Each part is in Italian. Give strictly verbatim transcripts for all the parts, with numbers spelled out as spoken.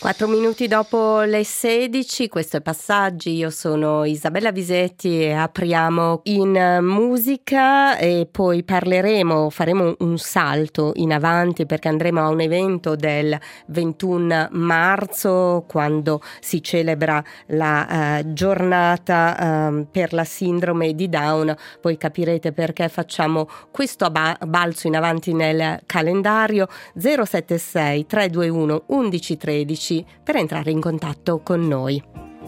Quattro minuti dopo le sedici, questo è Passaggi, io sono Isabella Visetti e apriamo in musica e poi parleremo, faremo un salto in avanti perché andremo a un evento del ventuno marzo quando si celebra la uh, giornata um, per la sindrome di Down, poi capirete perché facciamo questo balzo in avanti nel calendario. Zero sette sei tre due uno undici tredici per entrare in contatto con noi.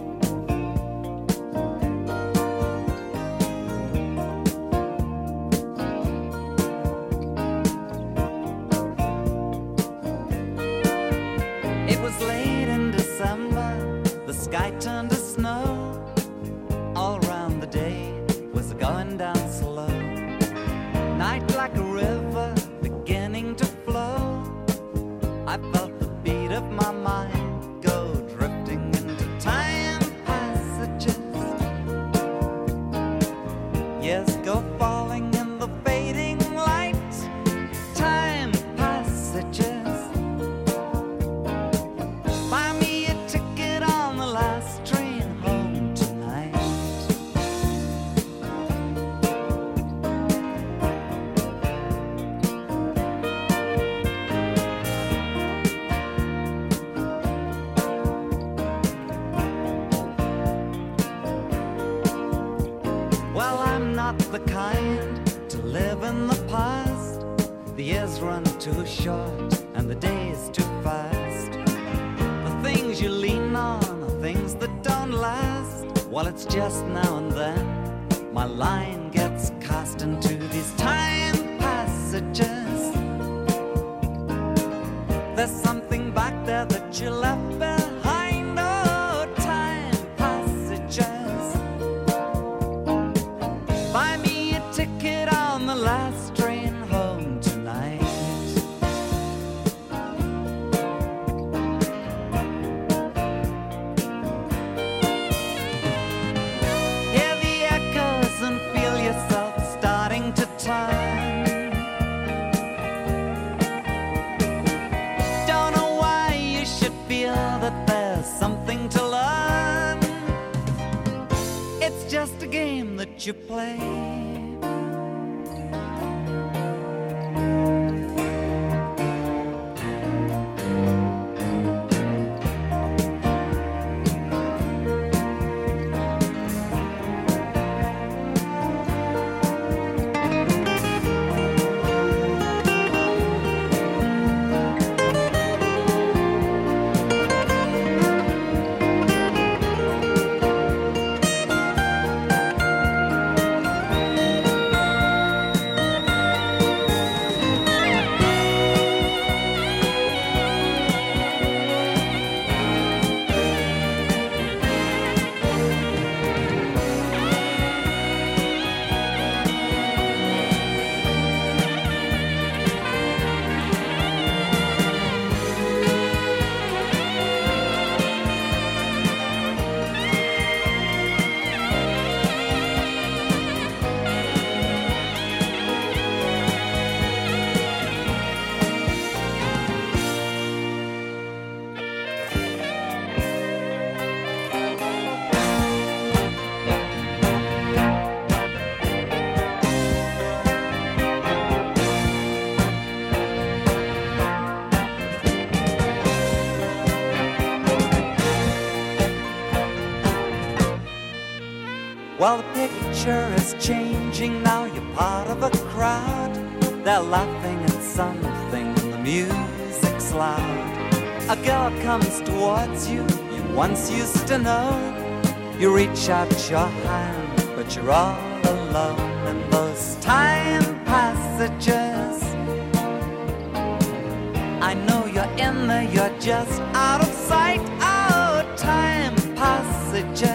It was late in December, the sky turned to snow. All around the day was going down slow. Night like a river beginning to flow. I felt the beat of my mind go drifting into time passages. Yes, go falling in the fading light. Time passages. Buy me a ticket on the last train home tonight. Well, I'm not the kind to live in the past. The years run too short and the days too fast. The things you lean on are things that don't last. Well, it's just now and then my line gets cast into these time passages. There's something back there that you left behind. Oh, time passages. Buy me a ticket on the last train home tonight. Hear the echoes and feel yourself starting to turn. Don't know why you should feel that there's something to learn. It's just a game that you play. Well, the picture is changing now. You're part of a crowd. They're laughing at something and the music's loud. A girl comes towards you, you once used to know. You reach out your hand, but you're all alone in those time passages. I know you're in there, you're just out of sight. Oh, time passages.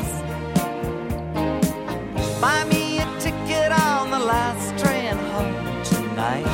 Buy me a ticket on the last train home tonight.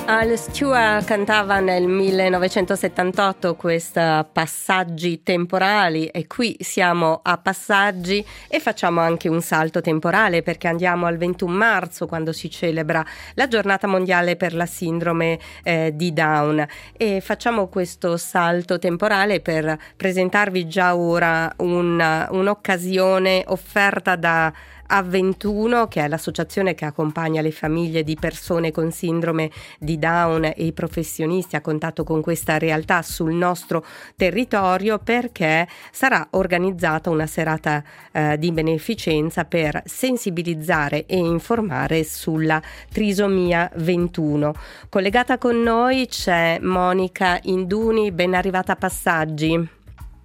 Al Stewart cantava nel millenovecentosettantotto questa Passaggi temporali, e qui siamo a passaggi e facciamo anche un salto temporale, perché andiamo al ventuno marzo, quando si celebra la giornata mondiale per la sindrome eh, di Down, e facciamo questo salto temporale per presentarvi già ora una, un'occasione offerta da A ventuno, che è l'associazione che accompagna le famiglie di persone con sindrome di Down e i professionisti a contatto con questa realtà sul nostro territorio, perché sarà organizzata una serata eh, di beneficenza per sensibilizzare e informare sulla trisomia ventuno. Collegata con noi c'è Monica Induni, ben arrivata a Passaggi.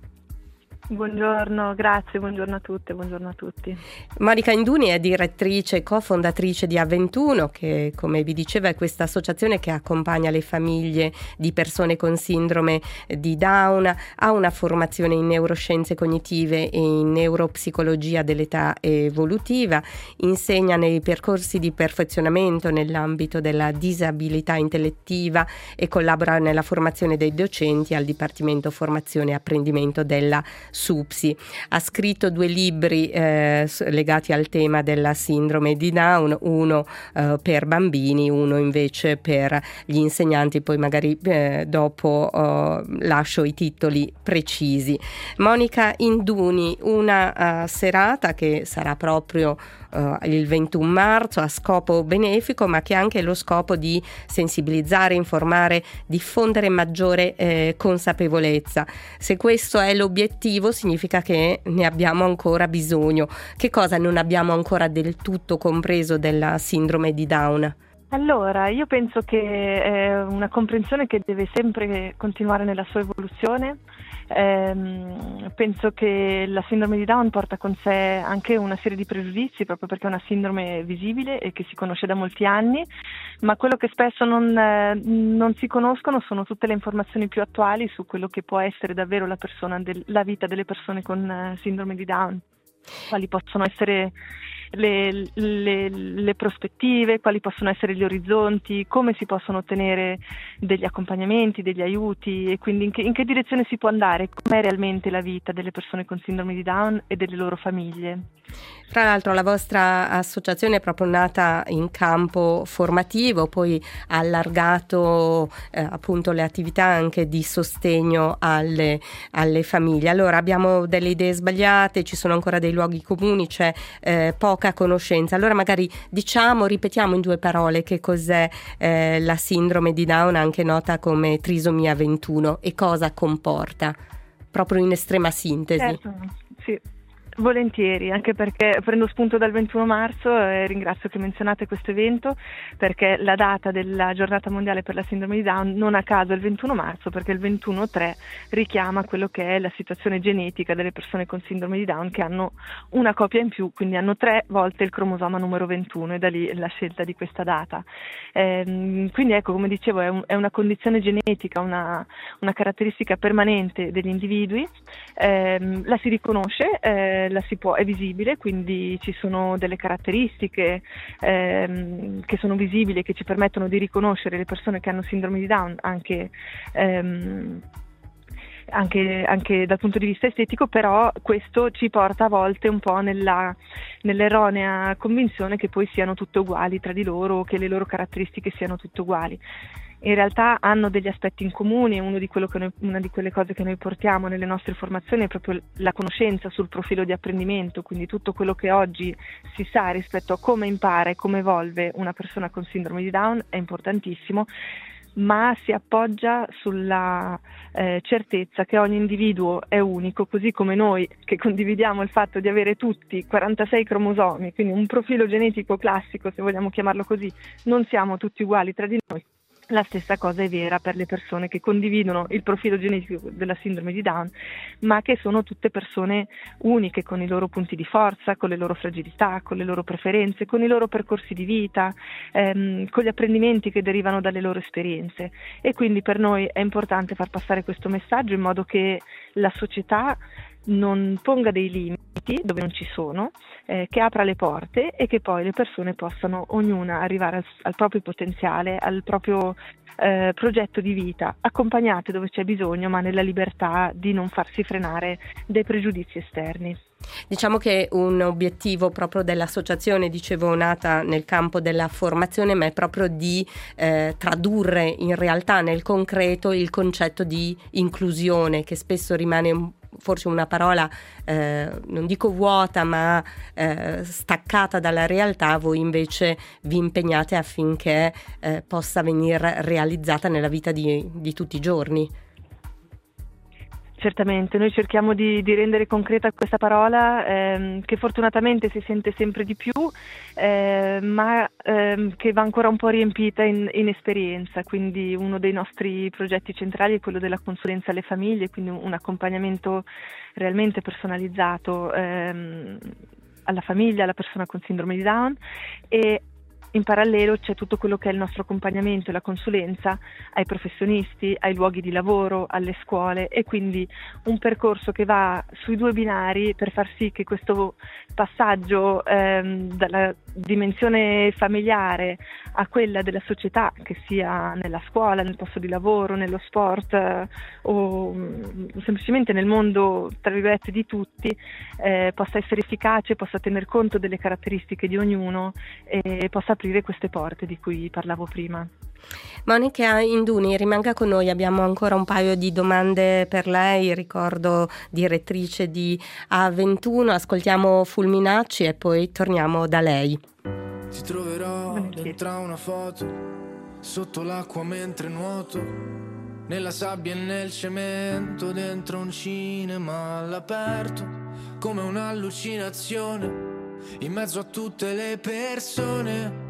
Buongiorno, grazie, buongiorno a tutte, buongiorno a tutti. Monica Induni è direttrice e cofondatrice di A ventuno, che, come vi diceva, è questa associazione che accompagna le famiglie di persone con sindrome di Down. Ha una formazione in neuroscienze cognitive e in neuropsicologia dell'età evolutiva, insegna nei percorsi di perfezionamento nell'ambito della disabilità intellettiva e collabora nella formazione dei docenti al Dipartimento Formazione e Apprendimento della SUPSI. Ha scritto due libri eh, legati al tema della sindrome di Down, uno eh, per bambini, uno invece per gli insegnanti. Poi magari eh, dopo eh, lascio i titoli precisi. Monica Induni, una uh, serata che sarà proprio uh, il ventuno marzo a scopo benefico, ma che ha anche lo scopo di sensibilizzare, informare, diffondere maggiore eh, consapevolezza. Se questo è l'obiettivo, significa che ne abbiamo ancora bisogno. Che cosa non abbiamo ancora del tutto compreso della sindrome di Down? Allora, io penso che è una comprensione che deve sempre continuare nella sua evoluzione. Ehm, penso che la sindrome di Down porta con sé anche una serie di pregiudizi, proprio perché è una sindrome visibile e che si conosce da molti anni, ma quello che spesso non, eh, non si conoscono sono tutte le informazioni più attuali su quello che può essere davvero la, persona del, la vita delle persone con eh, sindrome di Down. Quali possono essere le, le, le prospettive, quali possono essere gli orizzonti, come si possono ottenere degli accompagnamenti, degli aiuti, e quindi in che, in che direzione si può andare, com'è realmente la vita delle persone con sindrome di Down e delle loro famiglie. Tra l'altro la vostra associazione è proprio nata in campo formativo, poi ha allargato eh, appunto le attività anche di sostegno alle, alle famiglie. Allora, abbiamo delle idee sbagliate, ci sono ancora dei luoghi comuni, c'è eh, poca conoscenza. Allora magari diciamo, ripetiamo in due parole che cos'è eh, la sindrome di Down, anche nota come trisomia ventuno, e cosa comporta, proprio in estrema sintesi. Certo, sì. Volentieri, anche perché prendo spunto dal ventuno marzo e ringrazio che menzionate questo evento, perché la data della giornata mondiale per la sindrome di Down non a caso è il ventuno marzo, perché il ventuno tre richiama quello che è la situazione genetica delle persone con sindrome di Down, che hanno una copia in più, quindi hanno tre volte il cromosoma numero ventuno, e da lì la scelta di questa data. Ehm, quindi ecco, come dicevo, è, un, è una condizione genetica, una, una caratteristica permanente degli individui. Ehm, la si riconosce, eh, la si può, è visibile, quindi ci sono delle caratteristiche ehm, che sono visibili e che ci permettono di riconoscere le persone che hanno sindrome di Down anche, ehm, anche, anche dal punto di vista estetico, però questo ci porta a volte un po' nella, nell'erronea convinzione che poi siano tutte uguali tra di loro, o che le loro caratteristiche siano tutte uguali. In realtà hanno degli aspetti in comune. Uno di quello che noi, una di quelle cose che noi portiamo nelle nostre formazioni è proprio la conoscenza sul profilo di apprendimento, quindi tutto quello che oggi si sa rispetto a come impara e come evolve una persona con sindrome di Down è importantissimo, ma si appoggia sulla eh, certezza che ogni individuo è unico, così come noi che condividiamo il fatto di avere tutti quarantasei cromosomi, quindi un profilo genetico classico, se vogliamo chiamarlo così, non siamo tutti uguali tra di noi. La stessa cosa è vera per le persone che condividono il profilo genetico della sindrome di Down, ma che sono tutte persone uniche, con i loro punti di forza, con le loro fragilità, con le loro preferenze, con i loro percorsi di vita, ehm, con gli apprendimenti che derivano dalle loro esperienze. E quindi per noi è importante far passare questo messaggio in modo che la società non ponga dei limiti limiti dove non ci sono, eh, che apra le porte e che poi le persone possano ognuna arrivare al, al proprio potenziale, al proprio eh, progetto di vita, accompagnate dove c'è bisogno, ma nella libertà di non farsi frenare dai pregiudizi esterni. Diciamo che un obiettivo proprio dell'associazione, dicevo, nata nel campo della formazione, ma è proprio di eh, tradurre in realtà, nel concreto, il concetto di inclusione, che spesso rimane un forse una parola eh, non dico vuota, ma eh, staccata dalla realtà. Voi invece vi impegnate affinché eh, possa venire realizzata nella vita di, di tutti i giorni. Certamente, noi cerchiamo di, di rendere concreta questa parola ehm, che fortunatamente si sente sempre di più, eh, ma ehm, che va ancora un po' riempita in, in esperienza. Quindi uno dei nostri progetti centrali è quello della consulenza alle famiglie, quindi un, un accompagnamento realmente personalizzato ehm, alla famiglia, alla persona con sindrome di Down, e in parallelo c'è tutto quello che è il nostro accompagnamento e la consulenza ai professionisti, ai luoghi di lavoro, alle scuole, e quindi un percorso che va sui due binari per far sì che questo passaggio ehm, dalla dimensione familiare a quella della società, che sia nella scuola, nel posto di lavoro, nello sport eh, o mh, semplicemente nel mondo tra virgolette di tutti, eh, possa essere efficace, possa tener conto delle caratteristiche di ognuno e possa aprire queste porte di cui parlavo prima. Monica Induni, rimanga con noi, abbiamo ancora un paio di domande per lei. Ricordo direttrice di A ventuno, ascoltiamo Fulminacci e poi torniamo da lei. Ti troverò dentro una foto, sotto l'acqua mentre nuoto, nella sabbia e nel cemento, dentro un cinema all'aperto, come un'allucinazione, in mezzo a tutte le persone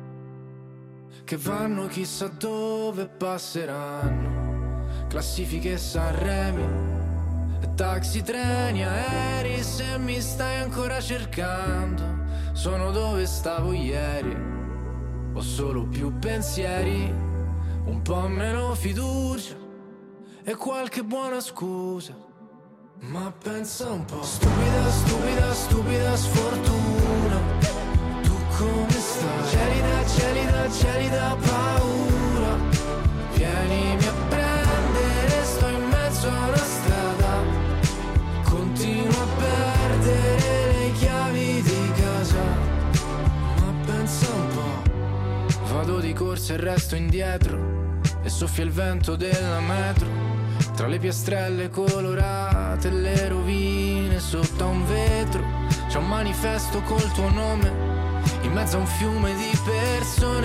che vanno chissà dove passeranno. Classifiche Sanremi, taxi, treni, aerei. Se mi stai ancora cercando, sono dove stavo ieri. Ho solo più pensieri, un po' meno fiducia e qualche buona scusa. Ma pensa un po', stupida, stupida, stupida sfortuna. Tu come stai? Gelida, gelida, gelida paura. Vienimi a prendere, sto in mezzo a una strada. Continuo a perdere le chiavi di casa. Ma pensa un po', vado di corsa e resto indietro, e soffia il vento della metro, tra le piastrelle colorate e le rovine sotto a un vetro. C'è un manifesto col tuo nome in mezzo a un fiume di persone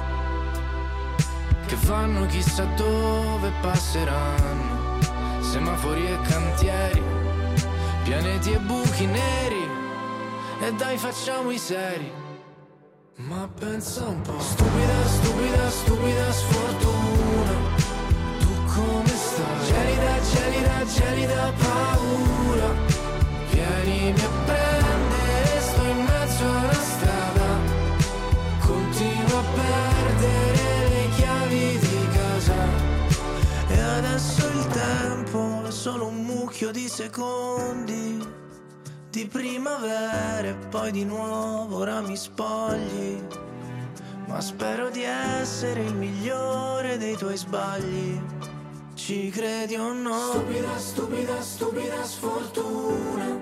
che vanno chissà dove passeranno. Semafori e cantieri, pianeti e buchi neri, e dai facciamo i seri. Ma pensa un po', stupida, stupida, stupida sfortuna. Come stai? Gelida, gelida, gelida paura. Vienimi a prendere, sto in mezzo a una strada. Continuo a perdere le chiavi di casa. E adesso il tempo è solo un mucchio di secondi, di primavera e poi di nuovo ora mi spogli. Ma spero di essere il migliore dei tuoi sbagli. Ci credi o no? Stupida, stupida, stupida sfortuna.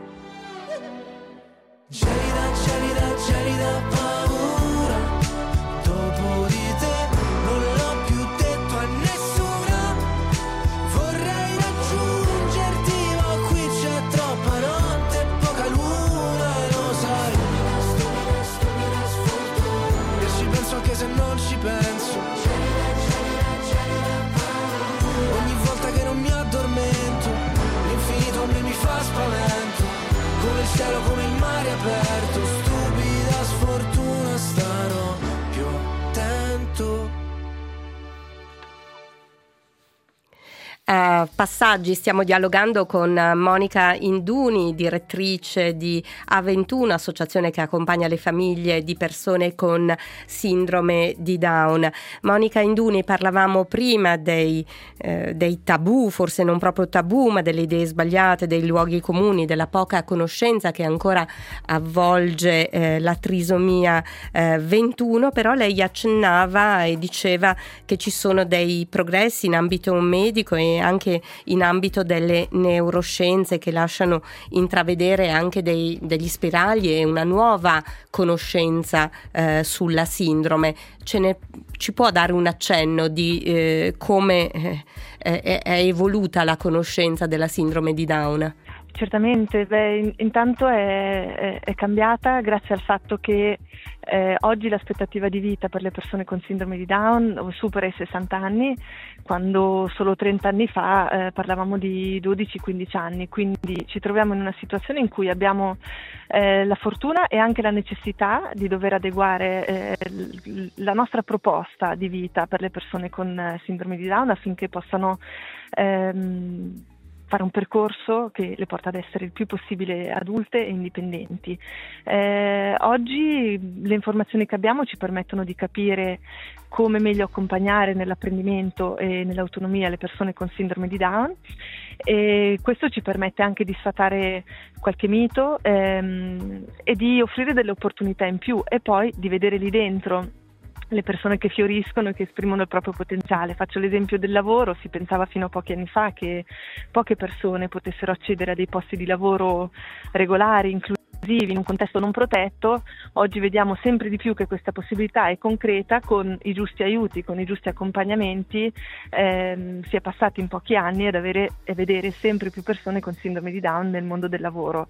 Gelida, gelida, gelida paura. Dopo di te non l'ho più detto a nessuno. Vorrei raggiungerti, ma qui c'è troppa notte e poca luna, e lo sai. Stupida, stupida sfortuna. E ci penso anche se non ci penso. L'infinito a me mi fa spavento, come il cielo, come il mare aperto. Stupida sfortuna, starò più attento. uh, Passaggi stiamo dialogando con Monica Induni, direttrice di A ventuno, associazione che accompagna le famiglie di persone con sindrome di Down. Monica Induni, parlavamo prima dei, eh, dei tabù, forse non proprio tabù, ma delle idee sbagliate, dei luoghi comuni, della poca conoscenza che ancora avvolge eh, la trisomia eh, ventuno, però lei accennava e diceva che ci sono dei progressi in ambito medico e anche in ambito delle neuroscienze che lasciano intravedere anche dei, degli spiragli e una nuova conoscenza eh, sulla sindrome. Ce ne, ci può dare un accenno di eh, come eh, è, è evoluta la conoscenza della sindrome di Down? Certamente, beh, in, intanto è, è, è cambiata grazie al fatto che eh, oggi l'aspettativa di vita per le persone con sindrome di Down supera i sessanta anni, quando solo trenta anni fa eh, parlavamo di dodici quindici anni, quindi ci troviamo in una situazione in cui abbiamo eh, la fortuna e anche la necessità di dover adeguare eh, la nostra proposta di vita per le persone con eh, sindrome di Down affinché possano ehm, fare un percorso che le porta ad essere il più possibile adulte e indipendenti. Eh, oggi le informazioni che abbiamo ci permettono di capire come meglio accompagnare nell'apprendimento e nell'autonomia le persone con sindrome di Down, e questo ci permette anche di sfatare qualche mito ehm, e di offrire delle opportunità in più e poi di vedere lì dentro le persone che fioriscono e che esprimono il proprio potenziale. Faccio l'esempio del lavoro: si pensava fino a pochi anni fa che poche persone potessero accedere a dei posti di lavoro regolari, inclusivi, in un contesto non protetto. Oggi vediamo sempre di più che questa possibilità è concreta. Con i giusti aiuti, con i giusti accompagnamenti, ehm, si è passati in pochi anni ad avere e vedere sempre più persone con sindrome di Down nel mondo del lavoro.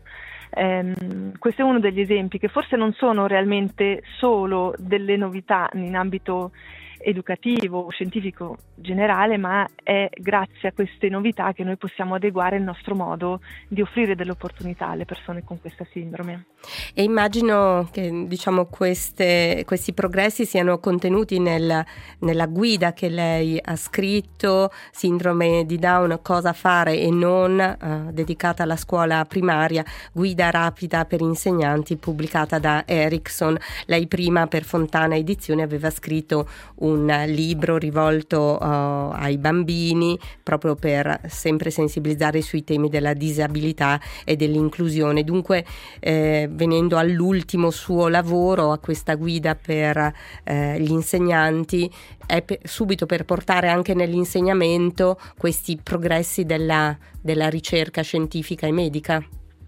Um, questo è uno degli esempi che forse non sono realmente solo delle novità in ambito educativo o scientifico generale, ma è grazie a queste novità che noi possiamo adeguare il nostro modo di offrire delle opportunità alle persone con questa sindrome. E immagino che, diciamo, queste, questi progressi siano contenuti nel, nella guida che lei ha scritto, Sindrome di Down, cosa fare e non, eh, dedicata alla scuola primaria, guida rapida per insegnanti, pubblicata da Erickson. Lei prima per Fontana Edizioni aveva scritto un libro rivolto uh, ai bambini, proprio per sempre sensibilizzare sui temi della disabilità e dell'inclusione. Dunque, eh, venendo all'ultimo suo lavoro, a questa guida per eh, gli insegnanti, è pe- subito per portare anche nell'insegnamento questi progressi della, della ricerca scientifica e medica.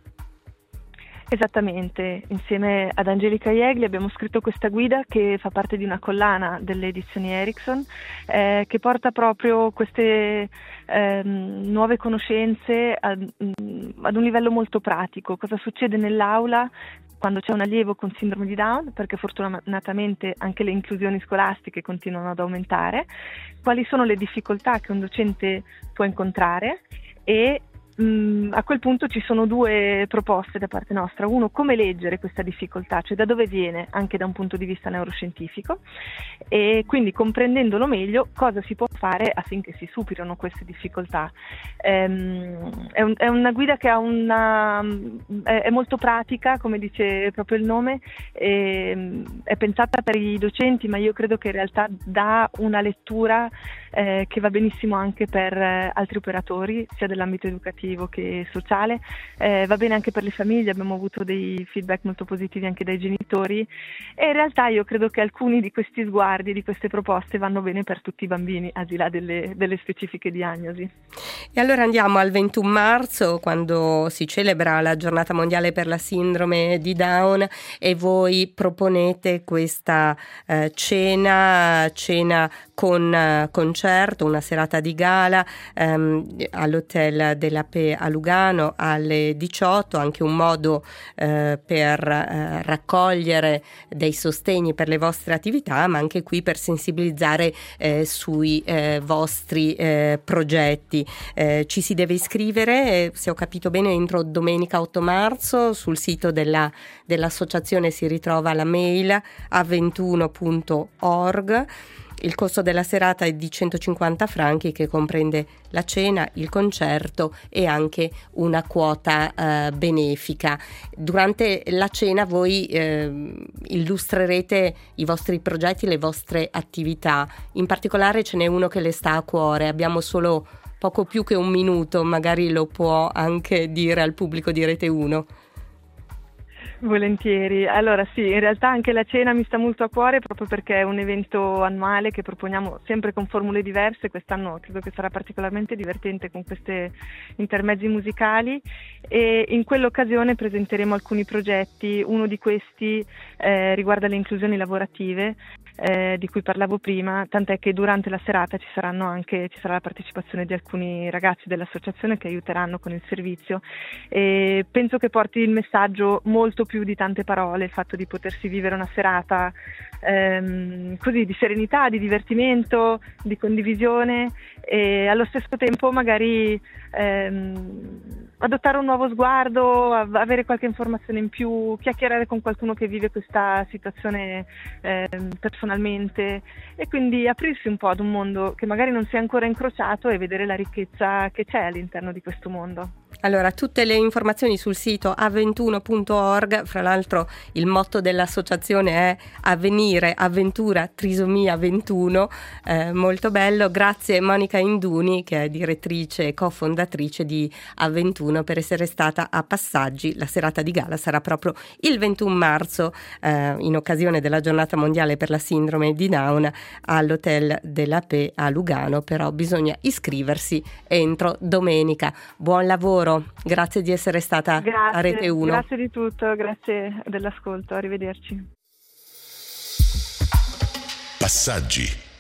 Esattamente, insieme ad Angelica Iegli abbiamo scritto questa guida che fa parte di una collana delle edizioni Erickson, eh, che porta proprio queste eh, nuove conoscenze ad, ad un livello molto pratico. Cosa succede nell'aula quando c'è un allievo con sindrome di Down, perché fortunatamente anche le inclusioni scolastiche continuano ad aumentare, quali sono le difficoltà che un docente può incontrare, e Mm, a quel punto ci sono due proposte da parte nostra. Uno, come leggere questa difficoltà, cioè da dove viene anche da un punto di vista neuroscientifico, e quindi comprendendolo meglio cosa si può fare affinché si superino queste difficoltà. Ehm, è, un, è una guida che ha una, è, è molto pratica, come dice proprio il nome, e, è pensata per i docenti, ma io credo che in realtà dà una lettura eh, che va benissimo anche per eh, altri operatori, sia dell'ambito educativo che sociale, eh, va bene anche per le famiglie. Abbiamo avuto dei feedback molto positivi anche dai genitori, e in realtà io credo che alcuni di questi sguardi, di queste proposte vanno bene per tutti i bambini, al di là delle, delle specifiche diagnosi. E allora andiamo al ventuno marzo, quando si celebra la giornata mondiale per la sindrome di Down, e voi proponete questa eh, cena cena con eh, concerto, una serata di gala ehm, all'hotel della Pe a Lugano alle diciotto, anche un modo eh, per eh, raccogliere dei sostegni per le vostre attività, ma anche qui per sensibilizzare eh, sui eh, vostri eh, progetti. Eh, ci si deve iscrivere, eh, se ho capito bene, entro domenica otto marzo. Sul sito della, dell'associazione si ritrova la mail a ventuno punto org. Il costo della serata è di centocinquanta franchi, che comprende la cena, il concerto e anche una quota eh, benefica. Durante la cena voi eh, illustrerete i vostri progetti, le vostre attività. In particolare ce n'è uno che le sta a cuore. Abbiamo solo poco più che un minuto, magari lo può anche dire al pubblico di Rete uno. Volentieri. Allora sì, in realtà anche la cena mi sta molto a cuore, proprio perché è un evento annuale che proponiamo sempre con formule diverse. Quest'anno credo che sarà particolarmente divertente con questi intermezzi musicali, e in quell'occasione presenteremo alcuni progetti. Uno di questi eh, riguarda le inclusioni lavorative, eh, di cui parlavo prima, tant'è che durante la serata ci saranno anche ci sarà la partecipazione di alcuni ragazzi dell'associazione che aiuteranno con il servizio, e penso che porti il messaggio molto più di tante parole, il fatto di potersi vivere una serata ehm, così di serenità, di divertimento, di condivisione, e allo stesso tempo magari ehm, adottare un nuovo sguardo, avere qualche informazione in più, chiacchierare con qualcuno che vive questa situazione ehm, personalmente, e quindi aprirsi un po' ad un mondo che magari non si è ancora incrociato e vedere la ricchezza che c'è all'interno di questo mondo. Allora, tutte le informazioni sul sito a ventuno punto org. Fra l'altro il motto dell'associazione è Avvenire, Avventura, Trisomia ventuno, eh, molto bello. Grazie Monica Induni, che è direttrice e cofondatrice di A ventuno, per essere stata a Passaggi. La serata di gala sarà proprio il ventuno marzo, eh, in occasione della giornata mondiale per la sindrome di Down, all'Hotel della Paix a Lugano, però bisogna iscriversi entro domenica. Buon lavoro. Grazie di essere stata grazie, a Rete uno. Grazie di tutto, grazie dell'ascolto, arrivederci. Passaggi.